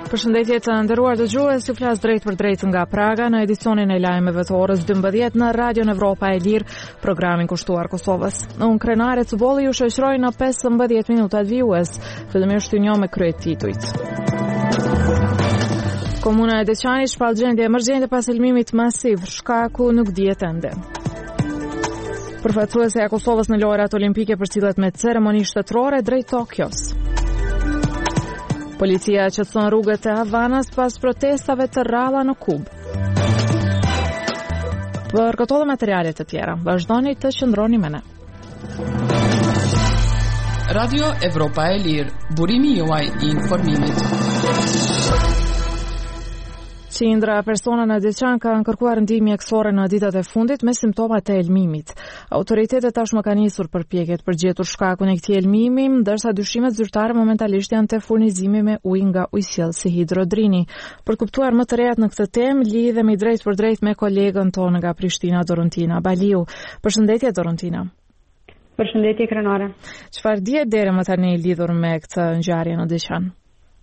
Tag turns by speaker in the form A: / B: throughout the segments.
A: Përshëndetje të nderuar dëgjues, ju flas drejt për drejt nga Praga në edicionin e lajmeve të orës 12 në Radion Evropa e Lirë, programin kushtuar Kosovës. Unë Krenare Cubolli ju shoqëroj në 15 minutat vijues, fillimisht ju njoh me kryet titujt. Komuna e Deçani shpall gjendje emergjente pas lëmimit masiv, shkaku nuk dihet ende. Përfaqësuesja e Kosovës në lojrat olimpike përcillet me ceremoni shtetërore drejt Tokios. Policia qetëson rrugët e Havanas pas protestave të rralla në Kubë. Për këto dhe materialet të tjera, vazhdoni të qëndroni me ne.
B: Radio Evropa e Lirë, burimi juaj I informimit.
A: Qindra persona në Deçan kanë kërkuar ndihmë mjekësore në ditët e fundit me simptomat e elmimit. Autoritetet tashmë kanë nisur përpjekjet për gjetur shkakun e këtij elmimi, ndërsa dyshimet zyrtare momentalisht janë te furnizimi me ujë nga ujësjellsi hidrodrini. Për të kuptuar më të rejat në këtë temë, lidhemi drejt për drejt me kolegën tonë nga Prishtina, Dorontina Baliu. Përshëndetje Dorontina.
C: Përshëndetje Krenare.
A: Çfarë dihet deri më tani lidhur me këtë ngjarje në Deçan?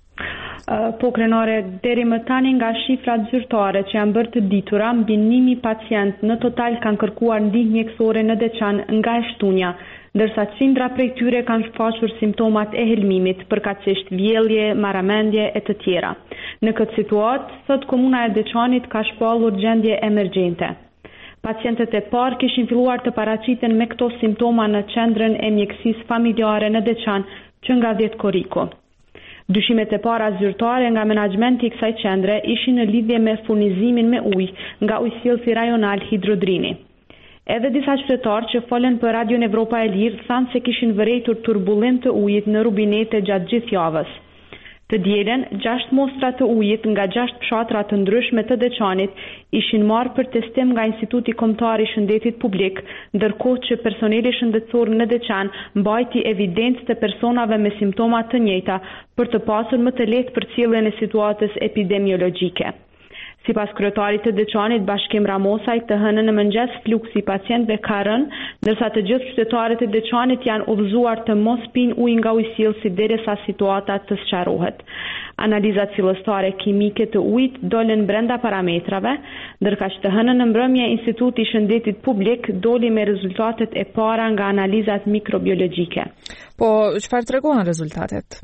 C: Po Krenare, deri më tani nga shifrat zyrtare që janë bërë të ditura, mbi 1000 pacient në total kanë kërkuar ndihmë mjekësore në Deçan nga e shtunja, ndërsa qindra prej tyre kanë shfaqur simptomat e helmimit, përkatësisht vjellje, marramendje e të tjera. Në këtë situatë, sot komuna e Deçanit ka shpallur gjendje emergjente. Pacientët e parë kishin filluar të paraqiten me këto simptoma në qendrën e mjekësisë familjare në Deçan, që nga 10 koriko. Dyshimet e para zyrtare nga menaxhmenti I kësaj qendre ishin në lidhje me furnizimin me ujë nga ujësjellsi rajonal hidrodrini. Edhe disa qytetarë që folën për Radion Evropa e Lirë thanë se kishin vërejtur turbulent të ujit në rubinete gjatë gjithë javës. Të dielën, 6 mostra të ujit nga 6 fshatra të ndryshme të Deçanit ishin marrë për testim nga Instituti Kombëtar I Shëndetit Publik, ndërkohë që personeli shëndetësor në Deçan mbajti evidencë të personave me simptoma të njëjta për të pasur më të lehtë përcjelljen e situatës epidemiologjike. Sipas kryetarit të Deçanit, Bashkim Ramosaj, të hënën në mëngjes fluksi I pacientëve ka rënë, ndërsa të gjithë qytetarët e Deçanit janë udhëzuar të mos pinë ujë nga ujësjellsi derisa situata të sqarohet. Analizat fillestare kimike të ujit dolën brenda parametrave, ndërkaq të hënën në mbrëmje Instituti I Shëndetit Publik doli me rezultatet e para nga analizat mikrobiologjike.
A: Po, çfarë tregon rezultatet?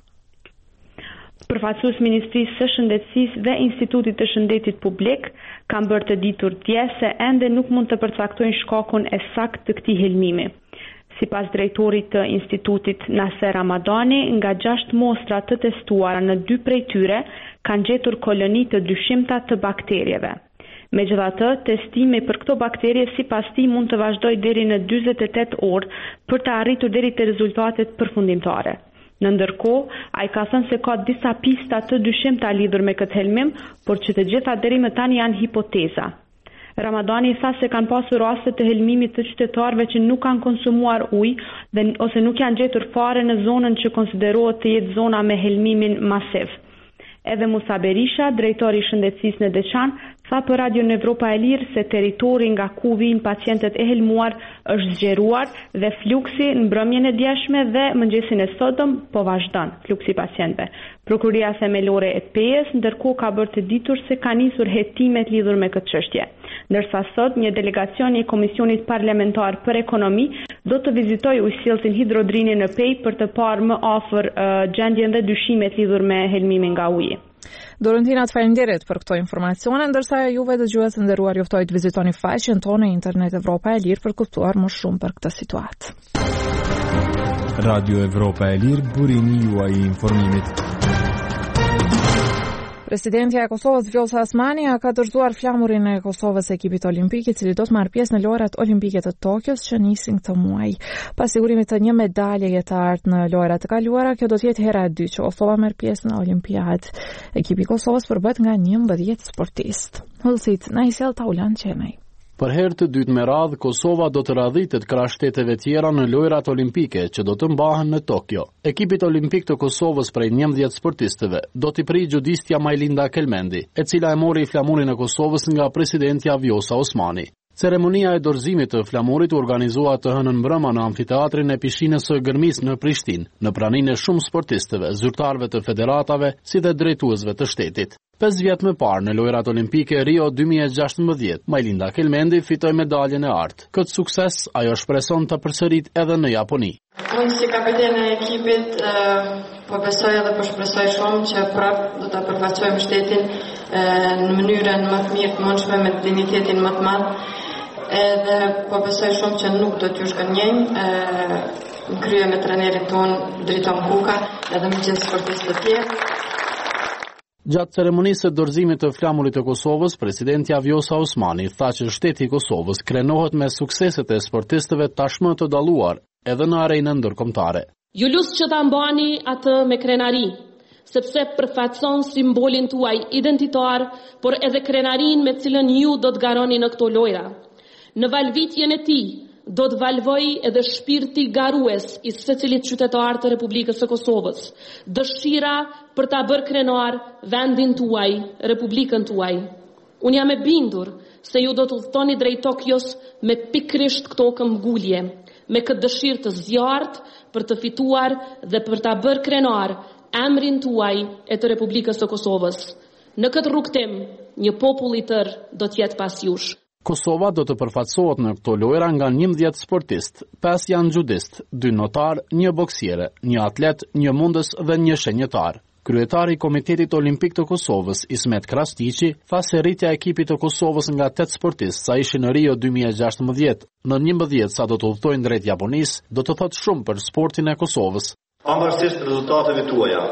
C: Përfaqësues Ministrisë së Shëndetësisë dhe Institutit të Shëndetit Publik kanë bërë të ditur dje se ende nuk mund të përcaktojnë shkakun e saktë të këtij helmimi. Sipas drejtorit të institutit Naser Ramadani, nga 6 mostra të testuara në 2 prej tyre kanë gjetur koloni të dyshimta të bakterieve. Megjithatë, testimi për këto bakterie sipas tij mund të vazhdojë deri në 48 orë për të arritur deri te rezultatet përfundimtare. Në ndërkohë, ai ka thënë se ka disa pista të dyshimta lidhur me këtë helmim, por që të gjitha deri më tani janë hipoteza. Ramadani tha se kanë pasur raste të helmimit të qytetarëve që nuk kanë konsumuar ujë ose nuk janë gjetur fare në zonën që konsiderohet të jetë zona me helmimin masiv. Edhe Musa Berisha, drejtori I shëndetësisë në Deçan, tha për Radion Evropa e Lirë se territori nga ku vijnë pacientët e helmuar është zgjeruar dhe fluksi në mbrëmjen e djeshme dhe mëngjesin e sotëm po vazhdon fluksi pacientëve. Prokuria themelore e PE-s ndërkohë ka bërë të ditur se ka nisur hetimet lidhur me këtë çështje. Ndërsa sot një delegacion I Komisionit Parlamentar për Ekonomi do të vizitojë ujësjellsin hidrodrini në Pej për të parë më afër gjendjen dhe dyshimet lidhur me helmimin nga uji.
A: Dorontina, të faleminderit për këto informacione, ndërsa juve dëgjues të nderuar juftoj të vizitoni faqen tonë në internet Evropa e Lirë për kuptuar më shumë për këtë situatë.
D: Radio Evropa e Lirë, burimi juaj I informimit.
A: Presidentja e Kosovës Vjosa Osmani ka dorëzuar flamurin e Kosovës ekipit olimpik, I cili do të marrë pjesë në lojrat olimpike të Tokios që nisin këtë muaj. Pas sigurimit të një medaljeje të artë në lojrat të kaluara, kjo do të jetë hera e dytë që Kosova merr pjesë në Olimpiadë. Ekipi I Kosovës përbëhet nga 11 sportistë. Hullësit, na I sjell Taulan Qenaj.
E: Për herë të dytë me radhë, Kosova do të radhitet krah shteteve tjera në lojrat olimpike që do të mbahen në Tokyo. Ekipit olimpik të Kosovës prej 11 sportistëve do t'i prijë gjudistja Majlinda Kelmendi, e cila e mori flamurin e Kosovës nga presidentja Vjosa Osmani. Ceremonia e dorëzimit të flamurit u organizua të hënën mbrëma në amfiteatrin e pishinës së Gërmis në Prishtinë, në praninë e shumë sportistëve, zyrtarëve të federatave, si dhe drejtuesve të shtetit. 5 vjet më parë në lojrat olimpike Rio 2016, Majlinda Kelmendi fitoi medaljen e artë. Këtë sukses ajo shpreson të përsërit edhe në Japoni.
F: Unë si kapiten e ekipit po besoj edhe po shpresoj shumë që prapë do ta përfaqësojmë shtetin në mënyrën më të mirë të mundshme me dignitetin më të madh. Edhe po besoj shumë që nuk do t'ju shkënjejmë në krye me trenerin ton Driton Kuka edhe me gjithë sportistët të tjerë.
E: Gjatë ceremonisë së dorëzimit të flamurit të Kosovës, presidenti Vjosa Osmani tha që shteti i Kosovës krenohet me sukseset e sportistëve tashmë të dalluar edhe në arenën ndërkombëtare.
G: Ju lusë që ta mbani atë me krenari, sepse përfaqëson simbolin tuaj identitar, por edhe krenarin me cilën ju do të garoni në këto lojra. Në valvitjen e tij do të valvoj edhe shpirti garues i secilit qytetar të Republikës së Kosovës, dëshira për ta bërë krenar vendin tuaj, Republikën tuaj. Unë jam e bindur se ju do të udhtoni drejt Tokios me pikrisht këto këmbgulje, me këtë dëshirë të zjarrt për të fituar dhe për ta bërë krenar emrin tuaj e të Republikës së Kosovës. Në këtë rrugtim, një popull i tërë do të jetë pas jush.
E: Kosova do të përfaqësohet në këto lojra nga 11 sportist, 5 janë judist, 2 notar, 1 boksiere, 1 atlet, 1 mundës dhe 1 shenjëtar. Kryetari i Komitetit Olimpik të Kosovës, Ismet Krastiqi, tha se rritja e ekipit të Kosovës nga 8 sportistë sa ishin në Rio 2016 në 11 sa do të udhtojnë drejt Japonisë, do të thotë shumë për sportin e Kosovës.
H: Pavarësisht rezultateve tuaja,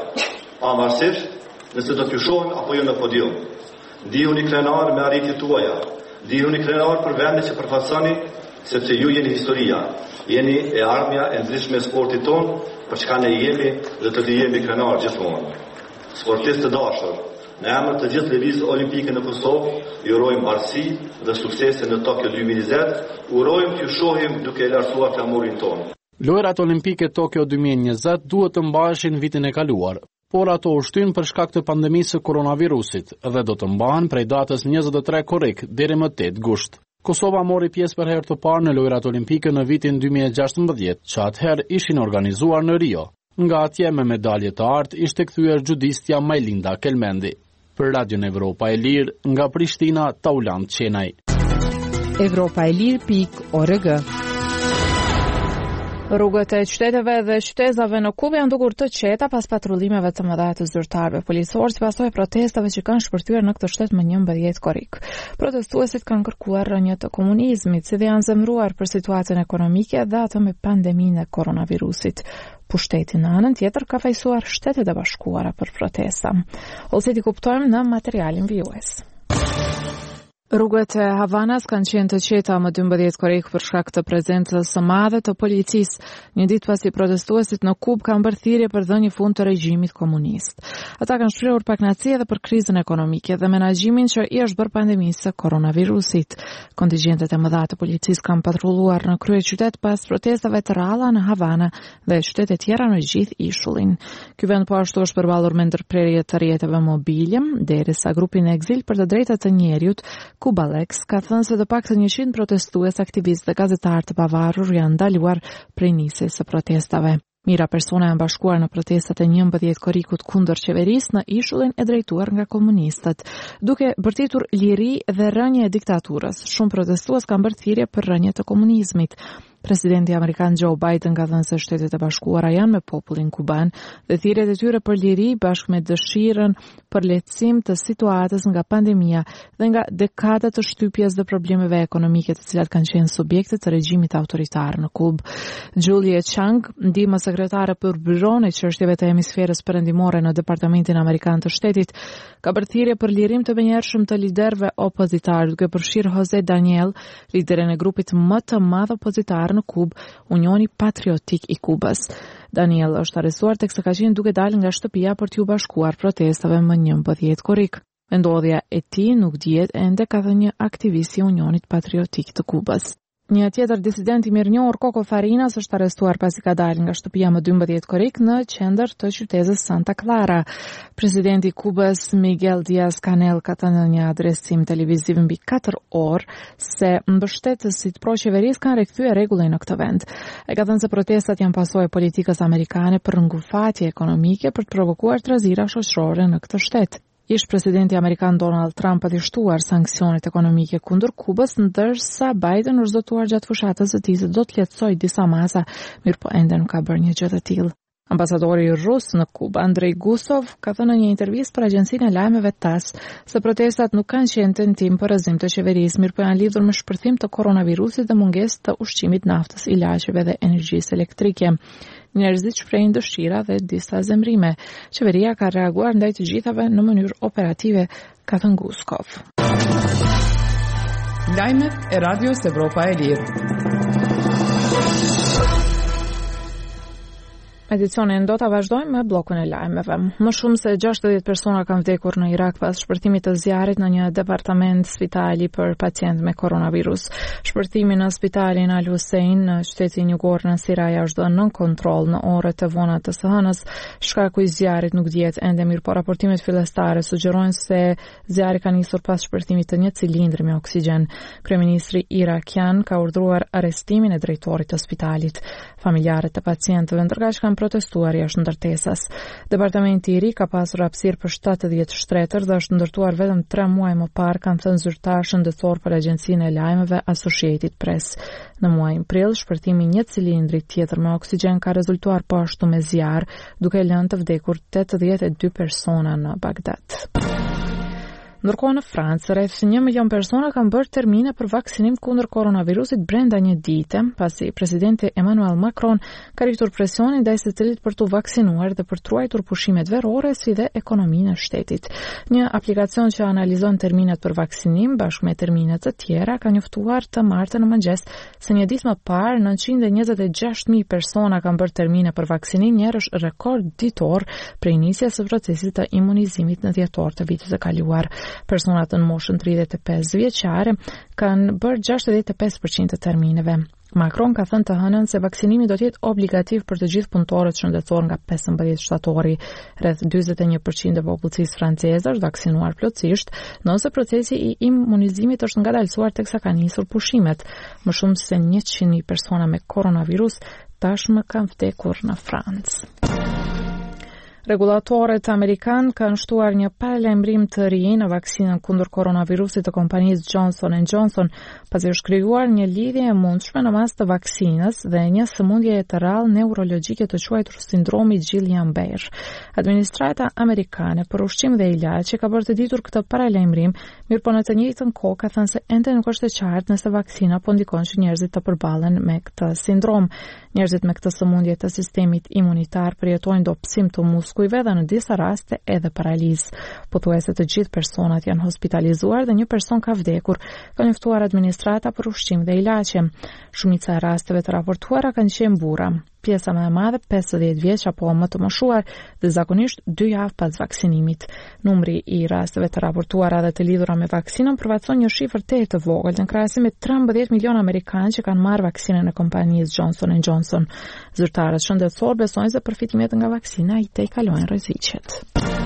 H: pavarësisht nëse do t'ju shohim apo jo në podium, ndihuni krenar me arritjet tuaja. Dihuni krenar për vendin që përfaqësoni, sepse ju jeni historia, jeni e armja e ndryshme e sportit ton, për çka ne jemi dhe të jemi krenar gjithmonë. Sportistë të dashur, në emër të gjithë lëvizjes olimpike në Kosovë, ju urojmë bardhësi dhe suksese në Tokyo 2020, urojmë t'ju shohim duke lartësuar flamurin ton.
E: Lojrat olimpike Tokyo 2020 duhet të mbaheshin vitin e kaluar, por ato u shtyn për shkak të pandemisë së koronavirusit dhe do të mbahen prej datës 23 korrik deri më 8 gusht. Kosova mori pjesë për herë të parë në lojrat olimpike në vitin 2016, që atëherë ishin organizuar në Rio. Nga atje me medalje të artë ishte kthyer judistja Majlinda Kelmendi. Për Radion Evropa e Lirë, nga Prishtina, Taulant Qenaj.
I: Evropaelir.org.
A: Rrugët e qyteteve dhe qytetave në Kuvë janë dukur të qeta pas patrullimeve të mëdha të zyrtarëve policorë si pasojë protestave që kanë shpërthyer në këtë shtet më 11 korrik. Protestuesit kanë kërkuar rënje të komunizmit, si dhe janë zemëruar për situatën ekonomike dhe atë me pandeminë e koronavirusit. Pushteti në anën tjetër ka fajsuar Shtetet e Bashkuara për protesta. Ose ti kuptojmë në materialin vijues. Rrugët e Havanas kanë qenë të qeta më 12 korrik për shkak të prezencës së madhe të policisë, një ditë pasi protestuesit në Kub kanë bërë thirrje për dhënë fund të regjimit komunist. Ata kanë shprehur pakënaqësi edhe për krizën ekonomike dhe menaxhimin që i është bërë pandemisë së koronavirusit. Kontingjentet e mëdha të policisë kanë patrulluar në kryeqytet pas protestave të rralla në Havana dhe qytete tjera në gjithë ishullin. Ky vend po ashtu është përballur me ndërprerje të rrjeteve mobile, derisa grupi në ekzil për të drejtat të njerëzit Kubalex ka thënë se të paktën 100 protestues, aktivistë dhe gazetarë të pavarur janë ndaluar prej nisjes së protestave. Mira persona janë bashkuar në protestat e 11 korrikut kundër qeverisë në ishullin e drejtuar nga komunistët, duke bërtitur liri dhe rënje e diktaturës. Shumë protestues kanë bërë thirrje për rënje të komunizmit. Presidenti amerikan Joe Biden ka thënë se Shtetet e Bashkuara janë me popullin kuban dhe thirrjet e tyre për liri bashkë me dëshirën për lehtësim të situatës nga pandemia dhe nga dekadat të shtypjes dhe problemeve ekonomike të cilat kanë qenë subjekte të regjimit autoritar në Kubë. Julie Chang, ndihmë sekretare për Byron e çështjeve të hemisferës perëndimore në Departamentin Amerikan të Shtetit, ka bërë thirrje për lirim të menjëhershëm të liderëve opozitar, duke përfshirë Jose Daniel, liderin e grupit më të madh opozitar në Kubë, Unioni Patriotik i Kubës. Daniel është arrestuar teksa ka qenë duke dalë nga shtëpia për t'u bashkuar protestave më 11 korrik. Vendodhja e tij nuk dihet ende, ka thënë një aktivist i Unionit Patriotik të Kubës. Një tjetër disident i mirënjohur Coco Farinas është arrestuar pasi ka dalë nga shtëpia më 12 korrik në qendër të qytetit Santa Clara. Presidenti i Kubës Miguel Díaz-Canel ka thënë në një adresim televiziv mbi 4 orë se mbështetësit pro-qeverisë kanë rikthyer rregullin në këtë vend. Ai ka thënë se protestat janë pasojë e politikës amerikane për ngufatje ekonomike për të provokuar trazira shoqërore në këtë shtet. Ish presidenti amerikan Donald Trump ka shtuar sanksionet ekonomike kundër Kubës, ndërsa Biden është zotuar gjatë fushatës së tij se do të lehtësojë disa masa, mirëpo ende nuk ka bërë një gjë të tillë. Ambasadori rus në Kubë, Andrei Gusov, ka thënë në një intervistë për agjencinë e lajmeve TASS se protestat nuk kanë qenë tentim për rrëzim të qeverisë, mirëpo janë lidhur me shpërthim të koronavirusit dhe mungesë të ushqimit, naftës, ilaçeve dhe energjisë elektrike. Njerëzit shprehin dëshira dhe disa zemrime. Qeveria ka reaguar ndaj të gjithave në mënyrë operative, ka thënë Guskov.
B: Lajmet e Radios Evropa e Lirë.
A: Edicionin do ta vazhdojmë me bllokun e lajmeve. Më shumë se 60 persona kanë vdekur në Irak pas shpërtimit të zjarrit në një departament spitali për pacient me koronavirus. Shpërtimi në spitalin Al Hussein në qytetin jugor në Siraja është dhënë nën kontroll në orët e vona të së hënës. Shkaku i zjarrit nuk dihet ende, mirë po raportimet fillestare sugjerojnë se zjarri ka nisur pas shpërtimit të një cilindri me oksigjen. Kryeministri irakian ka urdhëruar arrestimin e drejtorit të spitalit. Familjarët e pacientëve ndërkaq kanë protestuar jashtë ndërtesas. Departamenti i ri ka pasur hapësirë për 70 shtretër dhe është ndërtuar vetëm 3 muaj më parë, kanë thënë zyrtar shëndetësor për agjencinë e lajmeve Associated Press. Në muajin prill, shpërtimi një cilindri tjetër me oksigjen ka rezultuar po ashtu me zjarr, duke lënë të vdekur 82 persona në Bagdad. Ndërkohë në Francë, rreth 1 milion persona kanë bërë termine për vaksinim kundër koronavirusit brenda një dite, pasi presidenti Emmanuel Macron ka rritur presionin ndaj secilit për të vaksinuar dhe për të ruajtur pushimet verore si dhe ekonominë e shtetit. Një aplikacion që analizon terminet për vaksinim bashkë me terminet të tjera ka njoftuar të martën në mëngjes se një ditë më parë 926.000 persona kanë bërë termine për vaksinim, një rekord ditor prej nisjes së procesit të imunizimit në dhjetor të vitit të kaluar. Personat në moshën 35 vjeçare kanë bërë 65% të termineve. Macron ka thënë të hënën se vaksinimi do të jetë obligativ për të gjithë punëtorët shëndetësor nga 15 shtatori. Rreth 41% e popullsisë franceze është vaksinuar plotësisht, nëse procesi i imunizimit është ngadalësuar teksa kanë nisur pushimet. Më shumë se 100.000 persona me koronavirus tashmë kanë vdekur në Francë. Regulatorët amerikan kanë shtuar një paralajmërim të ri në vaksinën kundër koronavirusit të kompanisë Johnson & Johnson, pasi është krijuar një lidhje e mundshme në mes të vaksinës dhe një sëmundje të rrallë neurologjike të quajtur sindromi Guillain-Barré. Administrata amerikane për ushqim dhe ilaçe ka bërë të ditur këtë paralajmërim, mirëpo në të njëjtën kohë ka thënë se ende nuk është e qartë nëse vaksina po ndikon që njerëzit të përballen me këtë sindrom. Njerëzit me këtë sëmundje të sistemit imunitar përjetojnë dobësim të muskujve dhe në disa raste edhe paralizë. Pothuajse të gjithë personat janë hospitalizuar dhe një person ka vdekur, ka njoftuar administrata për ushqim dhe ilaçe. Shumica e rasteve të raportuara kanë qenë burra. Pjesa më e madhe 50 vjeç apo më të moshuar dhe zakonisht 2 javë pas vaksinimit. Numri i rasteve të raportuara dhe të lidhura me vaksinën përfaqëson një shifër të vogël në krahasim me 13 milion amerikanë që kanë marrë vaksinën e kompanisë Johnson & Johnson. Zyrtarët shëndetësor besojnë se përfitimet nga vaksina i tejkalojnë rreziqet.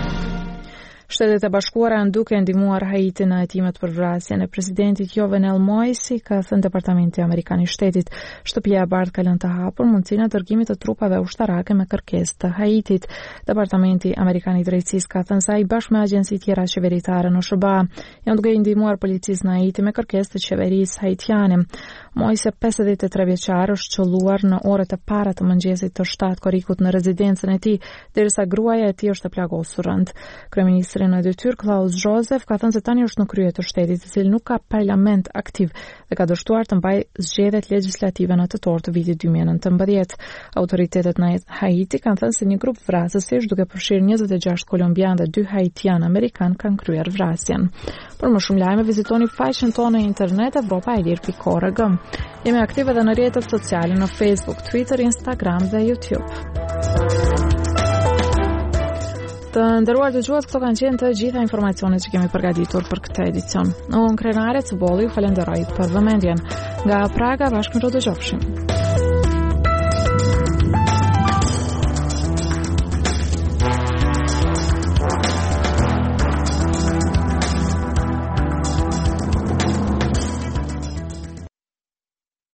A: Shtetet e Bashkuara janë duke ndihmuar Haiti në hetimet për vrasjen e presidentit Jovenel Moïse, ka thënë Departamenti Amerikan i Shtetit. Shtëpia e Bardhë ka lënë të hapur mundësinë e dërgimit të trupave ushtarake me kërkesë të Haitit. Departamenti Amerikan i Drejtësisë ka thënë se ai bashkë me agjenci tjera qeveritare në SBA janë duke ndihmuar policisë në Haiti me kërkesë të qeverisë haitiane. Moïse, 53 vjeçar, është qelluar në orët e para të mëngjesit të 7 korrikut në rezidencën e tij, derisa gruaja e tij është e plagosur rënd. Kryeministri në detyrë Klaus Joseph ka thënë se tani është në krye të shtetit, i cili nuk ka parlament aktiv dhe ka dështuar të mbajë zgjedhjet legjislative në tetor të vitit 2019. Autoritetet në Haiti kanë thënë se një grup vrasësish duke përfshirë 26 kolombian dhe 2 haitian amerikan kanë kryer vrasjen. Për më shumë lajme vizitoni faqen tonë në internet evropaelir.org. Jemi aktive edhe në rrjetet sociale në Facebook, Twitter, Instagram dhe YouTube. Të nderuar dëgjues, këto kanë qenë të gjitha informacionet që kemi përgatitur për këtë edicion. Unë Krenare Cuboli ju falenderoj për vëmendjen. Nga Praga bashkë më dëgjofshim.